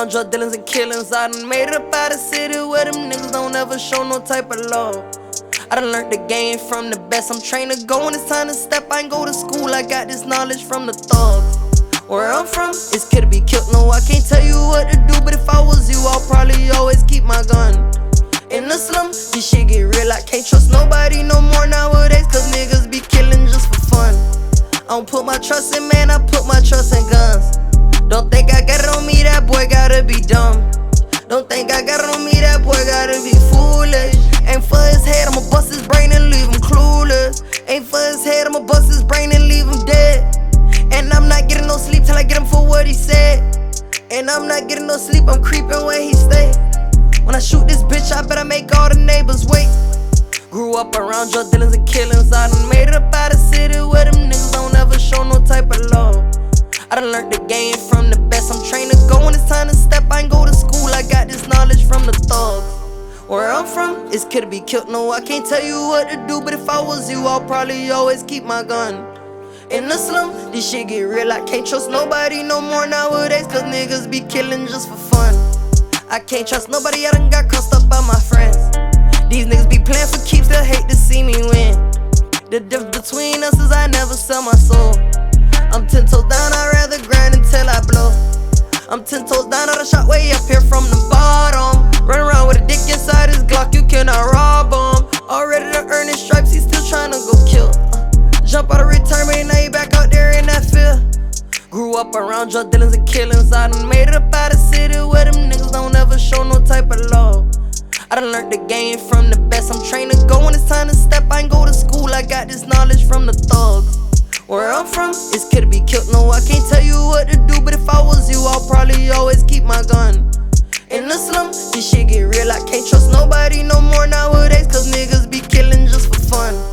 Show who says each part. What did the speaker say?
Speaker 1: around drug dealings and killings. I done made it up out of city where them niggas don't ever show no type of love. I done learned the game from the best. I'm trained to go when it's time to step. I ain't go to school, I got this knowledge from the thugs. Where I'm from, it's kid to be killed. No, I can't tell you what to do, but if I was you, I'll probably always keep my gun. In the slum, this shit get real. I can't trust nobody no more nowadays, cause niggas be killing just for fun. I don't put my trust in man, I put my trust in guns. Don't think I got it on me, that boy gotta be dumb. Don't think I got it on me, that boy gotta be foolish. Ain't for his head, I'ma bust his brain and leave him clueless. Ain't for his head, I'ma bust his brain and leave him dead. And I'm not getting no sleep till I get him for what he said. And I'm not getting no sleep, I'm creeping where he stay. When I shoot this bitch, I better make all the neighbors wait. Grew up around drug dealings and killings. I done made it up out of city where them niggas don't ever show no type of love. I done learned the game from the best. I'm trained to go when it's time to step. I ain't go to school, I got this knowledge from the thugs. Where I'm from, it's kid to be killed. No, I can't tell you what to do, but if I was you, I'll probably always keep my gun. In the slum, this shit get real. I can't trust nobody no more nowadays, cause niggas be killing just for fun. I can't trust nobody, I done got crossed up by my friends. These niggas be playing for keeps, they'll hate to see me win. The difference between us is I never sell my soul. I'm 10 toes down, I'd rather grind until I blow. I'm 10 toes down, I done shot way up here from the bottom. Run around with a dick inside his Glock, you cannot rob him. Already to earn his stripes, he's still tryna go kill. Jump out of retirement, now he back out there in that field. Grew up around drug dealings and killings. I done made it up out of city where them niggas don't ever show no type of love. I done learned the game from the best. I'm trained to go when it's time to step. I ain't go to school, I got this knowledge from the thugs. Where I'm from, it's kid to be killed. No, I can't tell you what to do, but if I was you, I'll probably always keep my gun. In the slum, this shit get real. I can't trust nobody no more nowadays, cause niggas be killing just for fun.